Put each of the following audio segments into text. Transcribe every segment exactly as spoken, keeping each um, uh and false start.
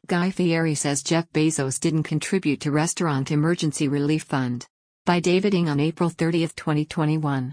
Guy Fieri says Jeff Bezos didn't contribute to Restaurant Emergency Relief Fund. By David Ng on April thirtieth, twenty twenty-one.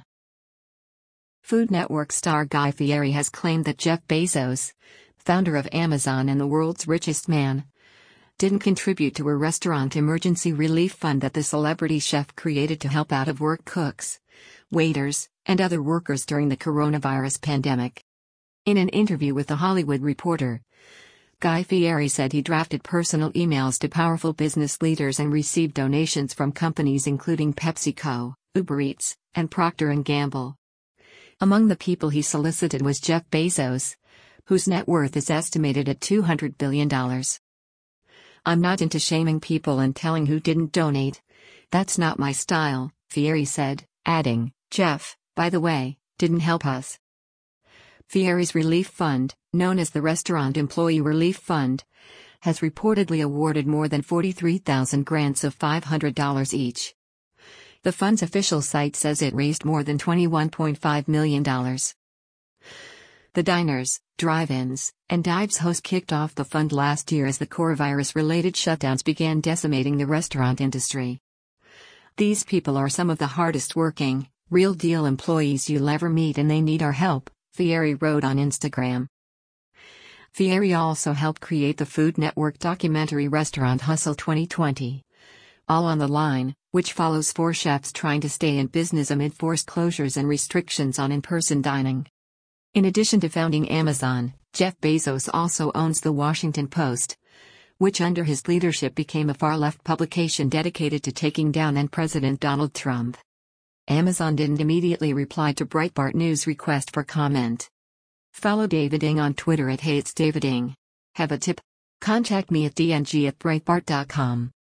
Food Network star Guy Fieri has claimed that Jeff Bezos, founder of Amazon and the world's richest man, didn't contribute to a restaurant emergency relief fund that the celebrity chef created to help out-of-work cooks, waiters, and other workers during the coronavirus pandemic. In an interview with The Hollywood Reporter, Guy Fieri said he drafted personal emails to powerful business leaders and received donations from companies including PepsiCo, Uber Eats, and Procter and Gamble. Among the people he solicited was Jeff Bezos, whose net worth is estimated at two hundred billion dollars. "I'm not into shaming people and telling who didn't donate. That's not my style," Fieri said, adding, "Jeff, by the way, didn't help us." Fieri's relief fund, known as the Restaurant Employee Relief Fund, has reportedly awarded more than forty-three thousand grants of five hundred dollars each. The fund's official site says it raised more than twenty-one point five million dollars. The diners, drive-ins, and dives host kicked off the fund last year as the coronavirus-related shutdowns began decimating the restaurant industry. "These people are some of the hardest working, real-deal employees you'll ever meet and they need our help," Fieri wrote on Instagram. Fieri also helped create the Food Network documentary Restaurant Hustle twenty twenty. All on the Line, which follows four chefs trying to stay in business amid forced closures and restrictions on in-person dining. In addition to founding Amazon, Jeff Bezos also owns The Washington Post, which under his leadership became a far-left publication dedicated to taking down then-President Donald Trump. Amazon didn't immediately reply to Breitbart News' request for comment. Follow David Ng on Twitter at Hey It's David Ng. Have a tip? Contact me at d n g at breitbart dot com.